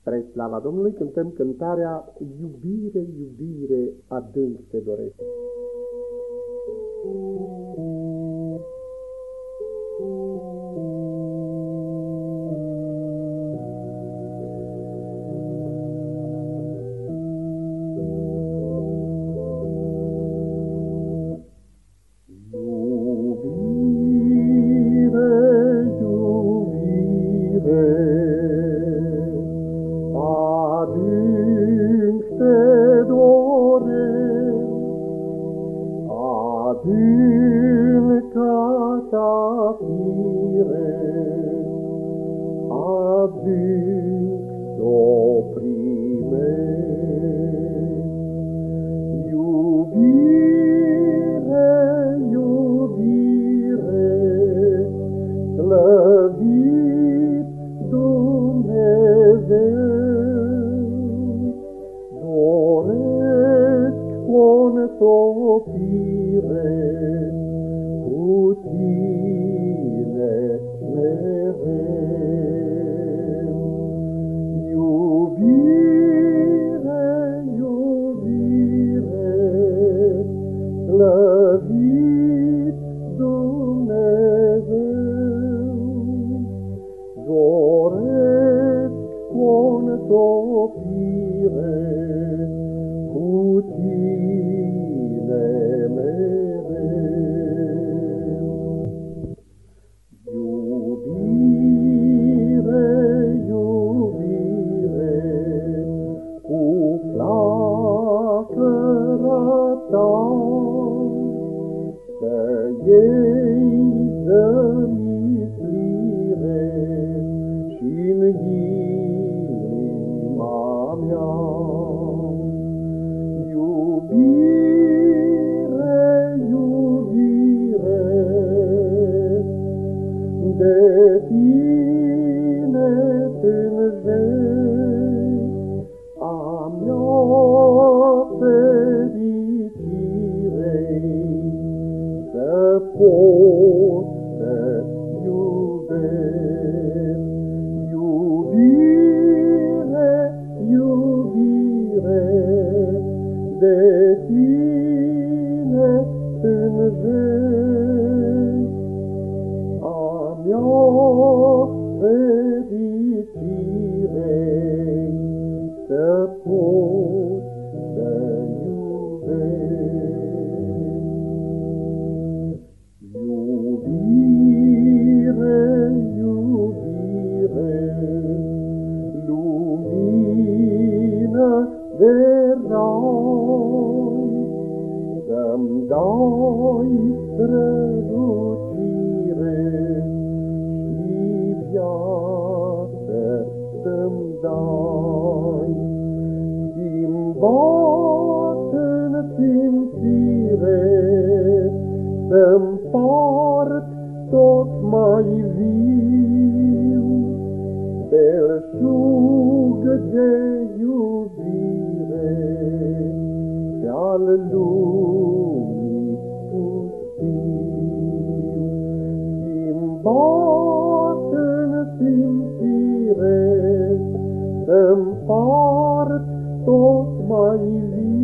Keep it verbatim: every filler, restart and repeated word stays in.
Spre slava Domnului cântăm cântarea Iubire, iubire, adânc te doresc. Adânca-ta fire, adânc s-o primești. Iubire, iubire, slăvit Dumnezeu, doresc conopire cu tine mereu. Iubire, iubire, slăvit Dumnezeu, doresc conopire cu tine mereu. Iubire, iubire, cu flacăra ta, să iei zămislire și-n inima mea. Iubire, iubire, de tine tânjesc a mea fericire, să pot să iubesc. Iubire, iubire, de tine tânjesc a mea fericire, să pot să iubesc. Iubire, iubire, lumină de rai, să-mi dai strălucire și viață să-mi dai. Schimbat în simțire, să-mpart tot mai viu belșug de iubire pe-al lumii pustiu. Schimbat în simțire, să-mpart tot mai viu